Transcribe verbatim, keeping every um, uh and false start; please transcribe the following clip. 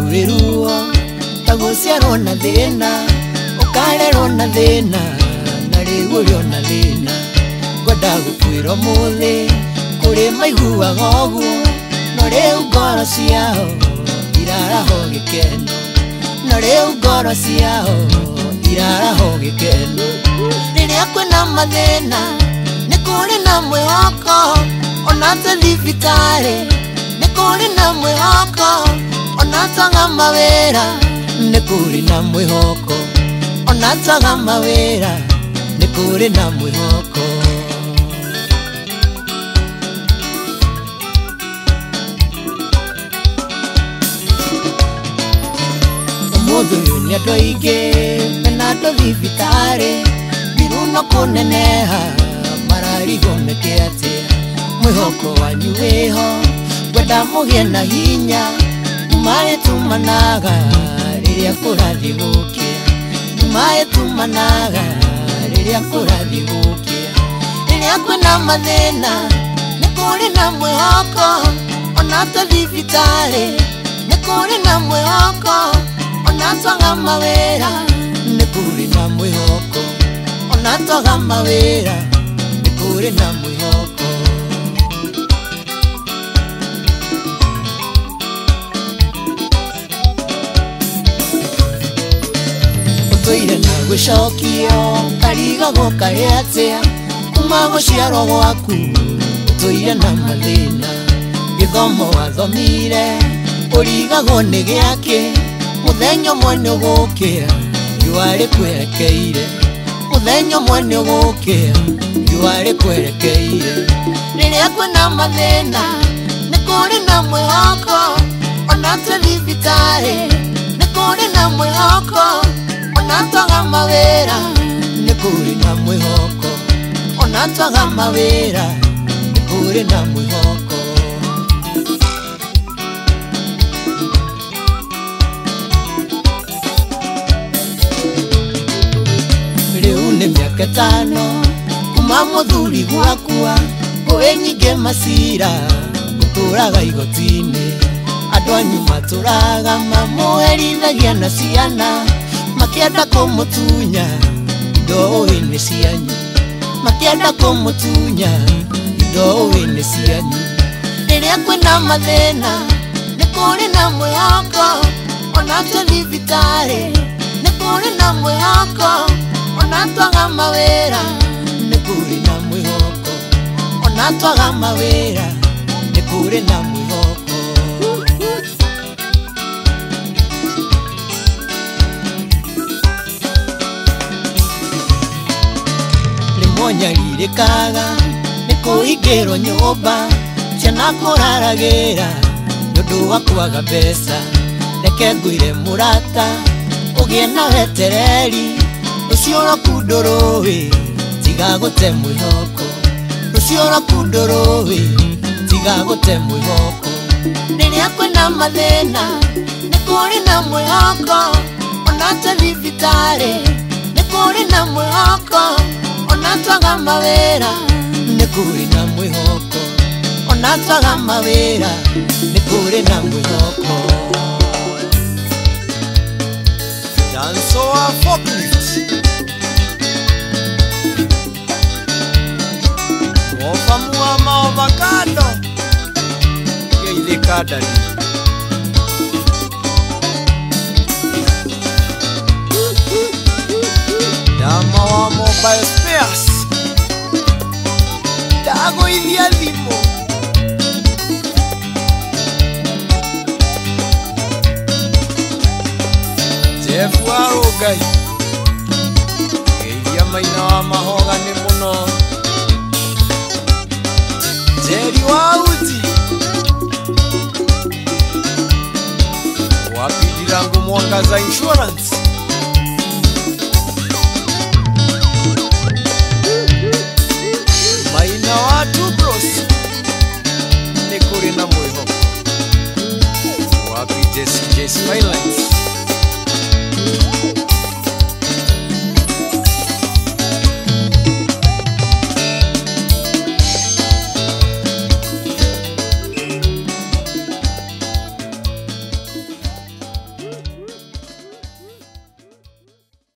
wiruo taguciarwo na thina ukarerwo na thina na riu uri na thina ngwenda gukwira muthi kuri maiguaga uguo no riu ngoro ciao iraraho gikeno no riu ngoro ciao iraraho gikeno riria kwina mathina ni kuri na mwihoko ona tathibitari ni kuri na mwihoko ona taga mawira ni kuri na mwihoko ona taga mawira ni kuri na mwihoko Mother ni atoige na tathibitari biruno kuneneha mararigo mekeatia mwihoko wanyu wiho gwenda mugie na hinya mae tumanaga riria kurathi gukia mae tumanaga riria kurathi gukia riria kwina mathina ni kuri na mwihoko ona tathibitari ni kuri na mwihoko ona twaga mawira ni kuri na mwihoko ona twaga mawira ni kuri na mwihoko Tuire na gucokio kariga gukariatia kuma guciarwo gwaku tuire na mathina githomo wathomire urigagwo ni giake muthenya mwene gukira yuari kwerekeire muthenya mwene gukira yuari kwerekeire riria kwina mathina ni kuri na mwihoko ona tathibitari ni kuri na mwihoko ona twaga mawira ni kuri na mwihoko ona twaga mawira ni kuri na mwihoko riu ni miaka tano kuma muthuri gwakua uenyige masira uturaga igotini andu anyu maturaga mamuherithagia na ciana makienda kumutunya indo-ini cianyu makienda kumutunya indo-ini cianyu riria kwina mathina ni kuri na mwihoko ona tathibitari ni kuri na mwihoko ona twaga mawira ni kuri na mwihoko ona twaga mawira ni kuri na mwihoko Onyalirikaga ni kuhingirwo nyumba ciana kuraragira nundu wa kwaga mbeca reke ngwire murata ugie na wetereri ucio rakundurui tiga gute mwihoko ucio rakundurui tiga gute mwihoko riria kwina mathina ni kuri na mwihoko ona tathibitari ni kuri na mwihoko ona twaga mawira ni kuri na mwihoko ona twaga mawira ni kuri na mwihoko Dansoa forklift Wofamua maovakado Geile kadani Dama wa mobile spares Dago ithia thimo Jeff wa Rogai Geithia maina wa mahoga ni muno Jerry wa uti Wapidirangu Mwangaza Insurance Maina watu bros ni kuri na mwihoko Wapi Jesse Jesse Maila